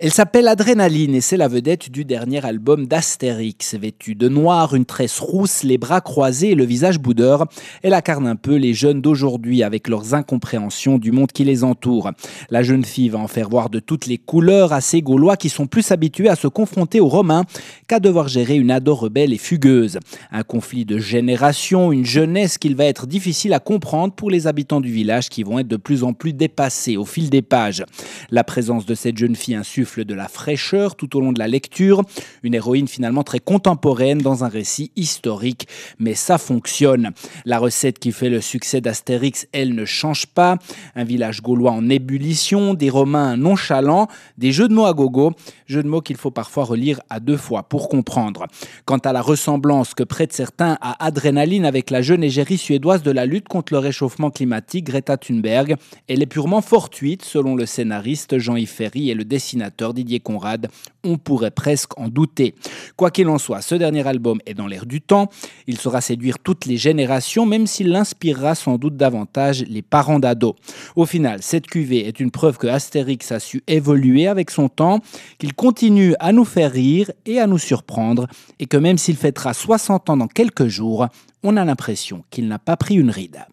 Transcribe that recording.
Elle s'appelle Adrénaline et c'est la vedette du dernier album d'Astérix. Vêtue de noir, une tresse rousse, les bras croisés et le visage boudeur, elle incarne un peu les jeunes d'aujourd'hui avec leurs incompréhensions du monde qui les entoure. La jeune fille va en faire voir de toutes les couleurs à ces Gaulois qui sont plus habitués à se confronter aux Romains qu'à devoir gérer une ado rebelle et fugueuse. Un conflit de génération, une jeunesse qu'il va être difficile à comprendre pour les habitants du village qui vont être de plus en plus dépassés au fil des pages. La présence de cette jeune fille insuffle de la fraîcheur tout au long de la lecture. Une héroïne finalement très contemporaine dans un récit historique, mais ça fonctionne. La recette qui fait le succès d'Astérix, elle ne change pas. Un village gaulois en ébullition, des Romains nonchalants, des jeux de mots à gogo, jeux de mots qu'il faut parfois relire à deux fois pour comprendre. Quant à la ressemblance que prêtent certains à Adrénaline avec la jeune égérie suédoise de la lutte contre le réchauffement climatique, Greta Thunberg, elle est purement fortuite selon le scénariste Jean-Yves Ferry et le dessinateur Didier Conrad. On pourrait presque en douter. Quoi qu'il en soit, ce dernier album est dans l'air du temps. Il saura séduire toutes les générations, même s'il inspirera sans doute davantage les parents d'ados. Au final, cette cuvée est une preuve que Astérix a su évoluer avec son temps, qu'il continue à nous faire rire et à nous surprendre, et que même s'il fêtera 60 ans dans quelques jours, on a l'impression qu'il n'a pas pris une ride.